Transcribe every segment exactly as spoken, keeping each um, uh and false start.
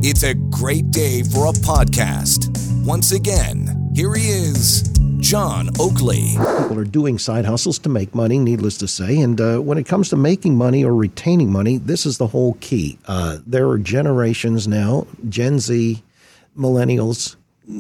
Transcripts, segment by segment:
It's a great day for a podcast. Once again, here he is, John Oakley. People are doing side hustles to make money, needless to say. And uh, when it comes to making money or retaining money, this is the whole key. Uh, there are generations now, Gen Z, millennials,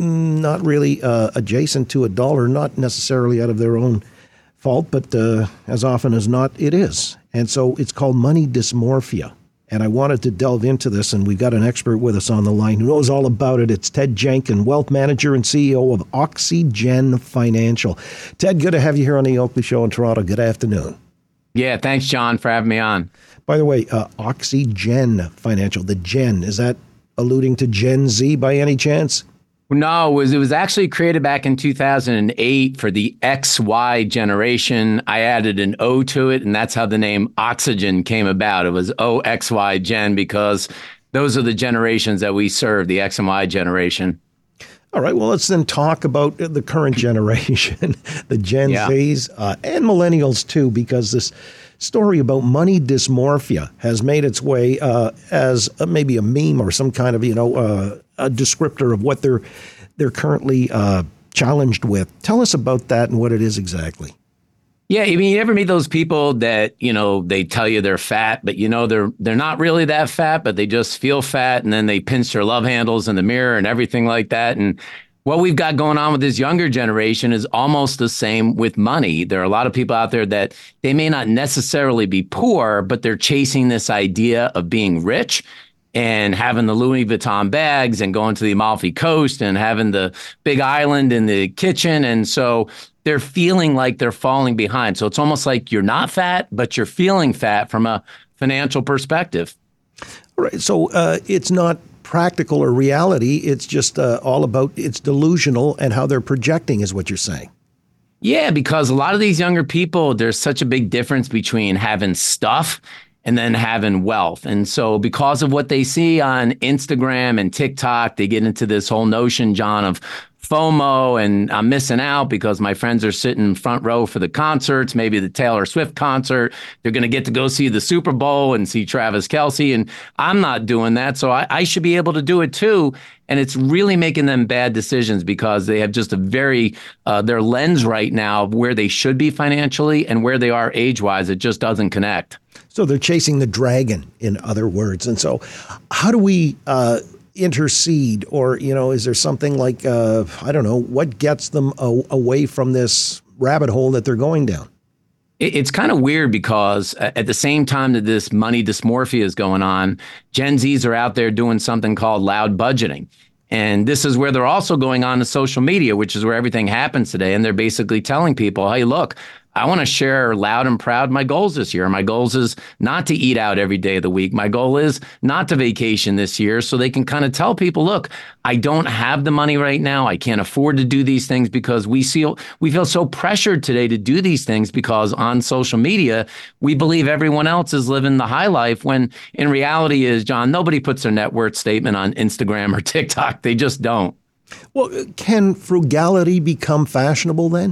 not really uh, adjacent to a dollar, not necessarily out of their own fault, but uh, as often as not, it is. And so it's called money dysmorphia. And I wanted to delve into this, and we've got an expert with us on the line who knows all about it. It's Ted Jenkins, wealth manager and C E O of Oxygen Financial. Ted, good to have you here on the Oakley Show in Toronto. Good afternoon. Yeah, thanks, John, for having me on. By the way, uh, Oxygen Financial, the Gen, is that alluding to Gen Z by any chance? No, it was, it was actually created back in two thousand eight for the X Y generation. I added an O to it, and that's how the name Oxygen came about. It was O X Y Gen because those are the generations that we serve, the X and Y generation. All right, well, let's then talk about the current generation, the Gen yeah. Zs uh, and millennials too, because this story about money dysmorphia has made its way uh, as a, maybe a meme or some kind of, you know, uh, a descriptor of what they're they're currently uh, challenged with. Tell us about that and what it is exactly. Yeah, I mean, you ever meet those people that, you know, they tell you they're fat, but, you know, they're they're not really that fat, but they just feel fat, and then they pinch their love handles in the mirror and everything like that. And what we've got going on with this younger generation is almost the same with money. There are a lot of people out there that they may not necessarily be poor, but they're chasing this idea of being rich and having the Louis Vuitton bags and going to the Amalfi Coast and having the big island in the kitchen. And so they're feeling like they're falling behind. So it's almost like you're not fat, but you're feeling fat from a financial perspective. All right. So uh, it's not practical or reality. It's just uh, all about, it's delusional and how they're projecting is what you're saying. Yeah, because a lot of these younger people, there's such a big difference between having stuff and then having wealth. And so because of what they see on Instagram and TikTok, they get into this whole notion, John, of FOMO, and I'm missing out because my friends are sitting front row for the concerts, maybe the Taylor Swift concert. They're going to get to go see the Super Bowl and see Travis Kelce, and I'm not doing that. So I, I should be able to do it too. And it's really making them bad decisions because they have just a very, uh, their lens right now of where they should be financially and where they are age-wise. It just doesn't connect. So they're chasing the dragon, in other words. And so how do we uh, intercede, or, you know, is there something like, uh, I don't know, what gets them a- away from this rabbit hole that they're going down? It's kind of weird because at the same time that this money dysmorphia is going on, Gen Zs are out there doing something called loud budgeting. And this is where they're also going on to social media, which is where everything happens today. And they're basically telling people, hey, look, I want to share loud and proud my goals this year. My goals is not to eat out every day of the week. My goal is not to vacation this year. So they can kind of tell people, look, I don't have the money right now. I can't afford to do these things because we feel, we feel so pressured today to do these things because on social media, we believe everyone else is living the high life when in reality is, John, nobody puts their net worth statement on Instagram or TikTok. They just don't. Well, can frugality become fashionable then?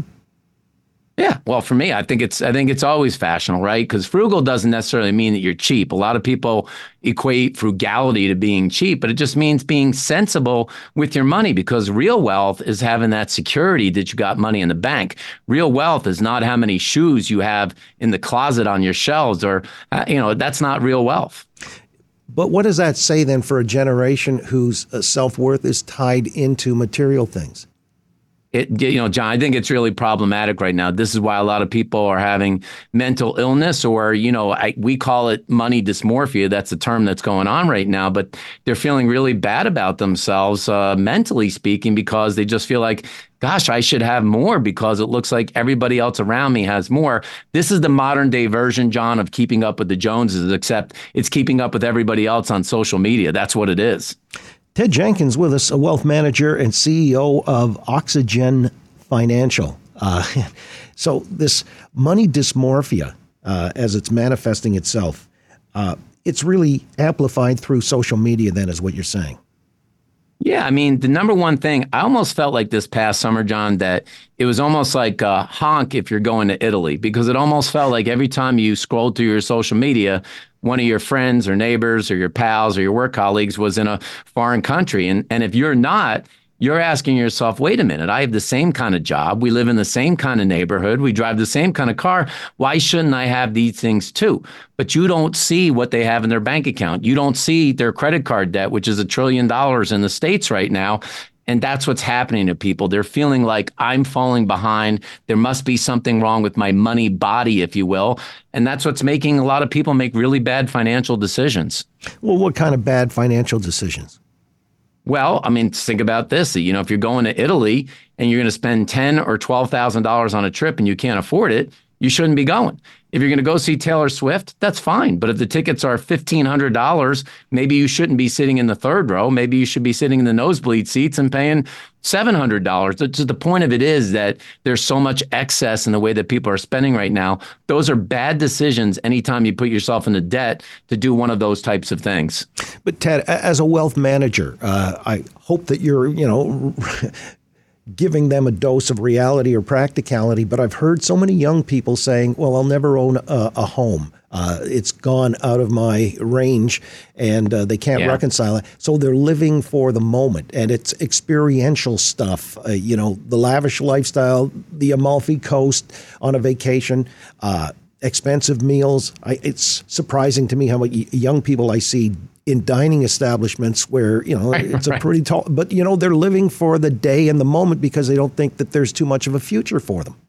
Yeah, well, for me, I think it's I think it's always fashionable, right? Because frugal doesn't necessarily mean that you're cheap. A lot of people equate frugality to being cheap, but it just means being sensible with your money, because real wealth is having that security that you got money in the bank. Real wealth is not how many shoes you have in the closet on your shelves, or, uh, you know, that's not real wealth. But what does that say then for a generation whose uh, self-worth is tied into material things? It, you know, John, I think it's really problematic right now. This is why a lot of people are having mental illness, or, you know, I, we call it money dysmorphia. That's the term that's going on right now. But they're feeling really bad about themselves, uh, mentally speaking, because they just feel like, gosh, I should have more because it looks like everybody else around me has more. This is the modern day version, John, of keeping up with the Joneses, except it's keeping up with everybody else on social media. That's what it is. Ted Jenkins with us, a wealth manager and C E O of Oxygen Financial. Uh, so this money dysmorphia, uh, as it's manifesting itself, uh, it's really amplified through social media then, is what you're saying. Yeah, I mean, the number one thing, I almost felt like this past summer, John, that it was almost like a honk if you're going to Italy, because it almost felt like every time you scrolled through your social media, one of your friends or neighbors or your pals or your work colleagues was in a foreign country. And, and if you're not, you're asking yourself, wait a minute, I have the same kind of job. We live in the same kind of neighborhood. We drive the same kind of car. Why shouldn't I have these things too? But you don't see what they have in their bank account. You don't see their credit card debt, which is a trillion dollars in the States right now. And that's what's happening to people. They're feeling like I'm falling behind. There must be something wrong with my money body, if you will. And that's what's making a lot of people make really bad financial decisions. Well, what kind of bad financial decisions? Well, I mean, think about this. You know, if you're going to Italy and you're going to spend ten thousand dollars or twelve thousand dollars on a trip and you can't afford it, you shouldn't be going. If you're going to go see Taylor Swift, that's fine. But if the tickets are fifteen hundred dollars, maybe you shouldn't be sitting in the third row. Maybe you should be sitting in the nosebleed seats and paying seven hundred dollars. The, the point of it is that there's so much excess in the way that people are spending right now. Those are bad decisions anytime you put yourself into debt to do one of those types of things. But Ted, as a wealth manager, uh, I hope that you're, you know, giving them a dose of reality or practicality. But I've heard so many young people saying, well, I'll never own a, a home. Uh, it's gone out of my range and uh, they can't yeah. reconcile it. So they're living for the moment, and it's experiential stuff. Uh, you know, the lavish lifestyle, the Amalfi Coast on a vacation, uh, expensive meals. I, it's surprising to me how many young people I see in dining establishments where, you know, right, it's a right. pretty tall, but, you know, they're living for the day and the moment because they don't think that there's too much of a future for them.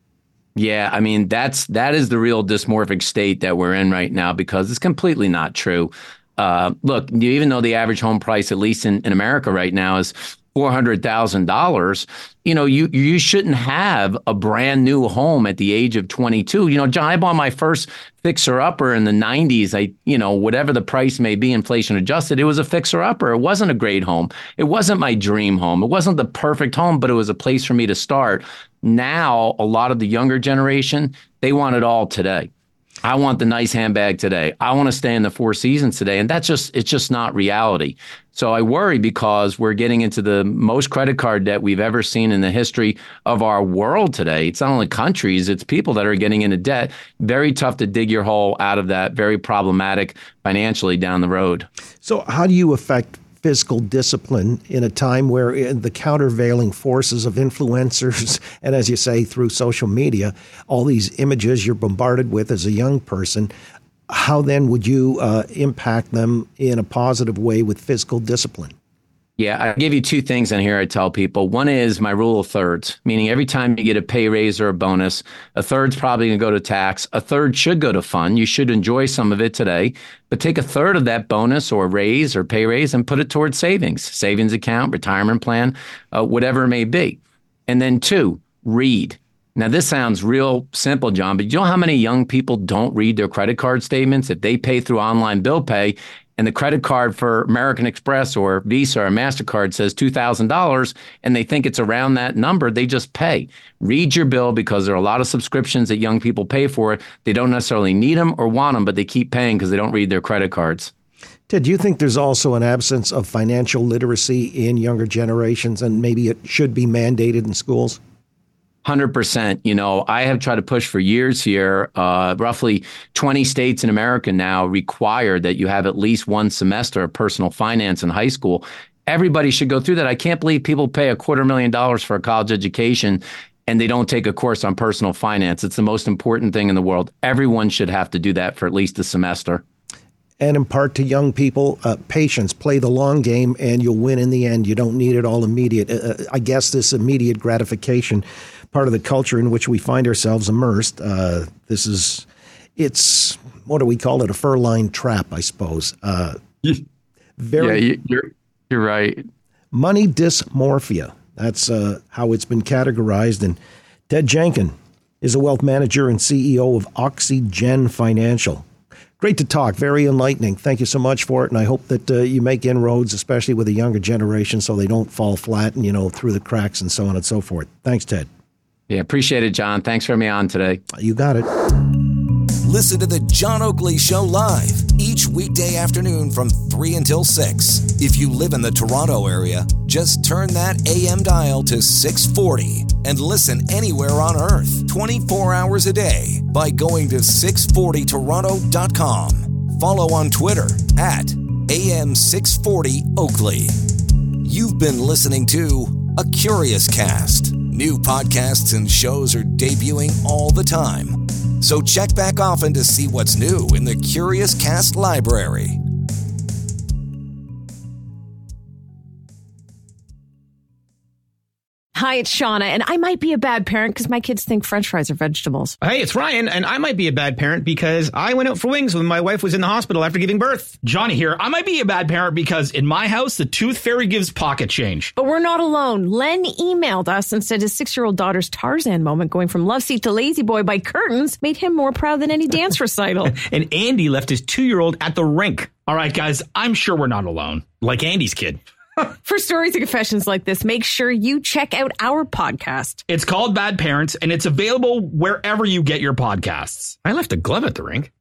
Yeah, I mean, that's that is the real dysmorphic state that we're in right now, because it's completely not true. Uh, look, even though the average home price, at least in, in America right now, is four hundred thousand dollars, you know, you you shouldn't have a brand new home at the age of twenty-two. You know, John, I bought my first fixer-upper in the nineties. I, you know, whatever the price may be, inflation adjusted, it was a fixer-upper. It wasn't a great home. It wasn't my dream home. It wasn't the perfect home, but it was a place for me to start. Now, a lot of the younger generation, they want it all today. I want the nice handbag today. I want to stay in the Four Seasons today. And that's just, it's just not reality. So I worry because we're getting into the most credit card debt we've ever seen in the history of our world today. It's not only countries, it's people that are getting into debt. Very tough to dig your hole out of that. Very problematic financially down the road. So how do you affect fiscal discipline in a time where the countervailing forces of influencers and, as you say, through social media, all these images you're bombarded with as a young person, how then would you uh, impact them in a positive way with fiscal discipline? Yeah, I give you two things in here I tell people. One is my rule of thirds, meaning every time you get a pay raise or a bonus, a third's probably going to go to tax. A third should go to fund. You should enjoy some of it today, but take a third of that bonus or raise or pay raise and put it towards savings, savings account, retirement plan, uh, whatever it may be. And then two, read. Now, this sounds real simple, John, but you know how many young people don't read their credit card statements? If they pay through online bill pay, and the credit card for American Express or Visa or MasterCard says two thousand dollars and they think it's around that number, they just pay. Read your bill, because there are a lot of subscriptions that young people pay for. They don't necessarily need them or want them, but they keep paying because they don't read their credit cards. Ted, do you think there's also an absence of financial literacy in younger generations, and maybe it should be mandated in schools? one hundred percent. You know, I have tried to push for years here. Uh, roughly twenty states in America now require that you have at least one semester of personal finance in high school. Everybody should go through that. I can't believe people pay a quarter million dollars for a college education and they don't take a course on personal finance. It's the most important thing in the world. Everyone should have to do that for at least a semester. And impart to young people uh, patience, play the long game, and you'll win in the end. You don't need it all immediate. Uh, I guess this immediate gratification, part of the culture in which we find ourselves immersed. Uh, this is, it's, what do we call it? A fur-lined trap, I suppose. Uh, very, yeah, you're, you're right. Money dysmorphia. That's uh, how it's been categorized. And Ted Jenkin is a wealth manager and C E O of Oxygen Financial. Great to talk. Very enlightening. Thank you so much for it. And I hope that uh, you make inroads, especially with the younger generation, so they don't fall flat and, you know, through the cracks and so on and so forth. Thanks, Ted. Yeah, appreciate it, John. Thanks for having me on today. You got it. Listen to The John Oakley Show live each weekday afternoon from three until six. If you live in the Toronto area, just turn that A M dial to six forty and listen anywhere on Earth twenty-four hours a day by going to six forty toronto dot com. Follow on Twitter at A M six forty Oakley. You've been listening to A Curious Cast. New podcasts and shows are debuting all the time. So check back often to see what's new in the Curious Cast library. Hi, it's Shauna, and I might be a bad parent because my kids think French fries are vegetables. Hey, it's Ryan, and I might be a bad parent because I went out for wings when my wife was in the hospital after giving birth. Johnny here. I might be a bad parent because in my house, the tooth fairy gives pocket change. But we're not alone. Len emailed us and said his six-year-old daughter's Tarzan moment going from love seat to lazy boy by curtains made him more proud than any dance recital. And Andy left his two-year-old at the rink. All right, guys, I'm sure we're not alone. Like Andy's kid. For stories and confessions like this, make sure you check out our podcast. It's called Bad Parents, and it's available wherever you get your podcasts. I left a glove at the rink.